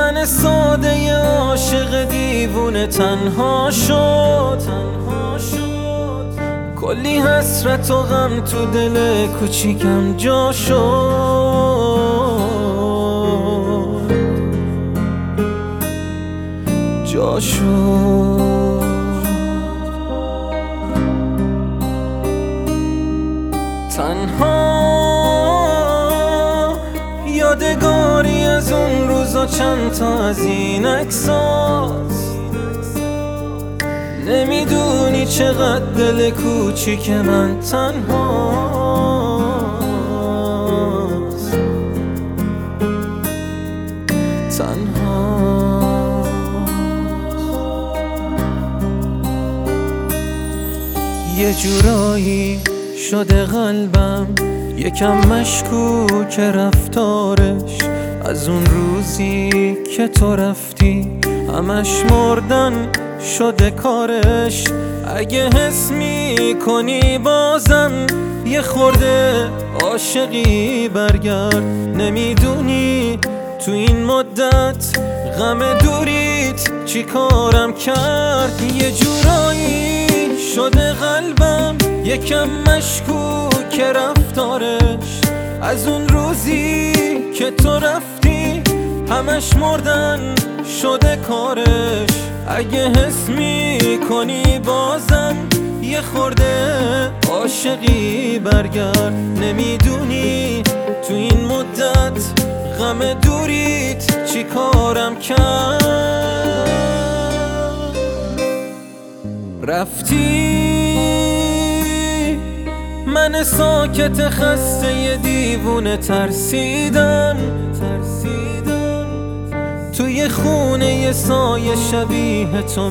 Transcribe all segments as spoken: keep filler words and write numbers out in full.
من ساده عاشق دیوونه تنها شد کلی حسرت و غم تو دل کوچیکم جا شد جا شد تنها یادگاری از اون روزا چند تا از این عکسات نمیدونی چقدر دل کوچیک من تنهاست تنهاست یه جورایی شده قلبم یکم مشکوک رفتارش از اون روزی که تو رفتی همش مردن شده کارش اگه حس میکنی بازم یه خورده عاشقی برگرد نمیدونی تو این مدت غم دوریت چی کارم کرد یه جورایی شده قلبم یکم مشکوک رفتارش از اون روزی که تو رفتی همش مردن شده کارش اگه حس میکنی بازم یه خورده عاشقی برگرد نمیدونی تو این مدت غم دوریت چی کارم کرد رفتی من ساکت خسته ی دیوونه ترسیدم توی خونه ی سایه شبیه تو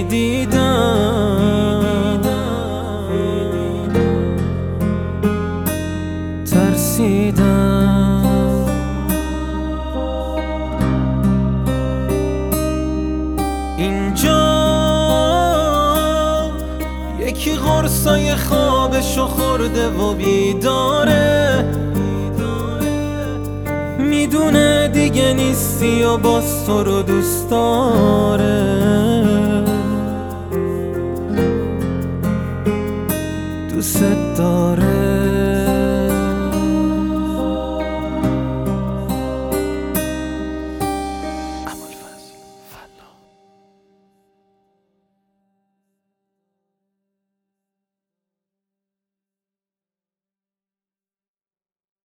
میدیدم ترسیدم اینجا یکی قرصای خوابشو خورده و بیداره میدونه دیگه نیستی و باز تو رو دوست داره دوست داره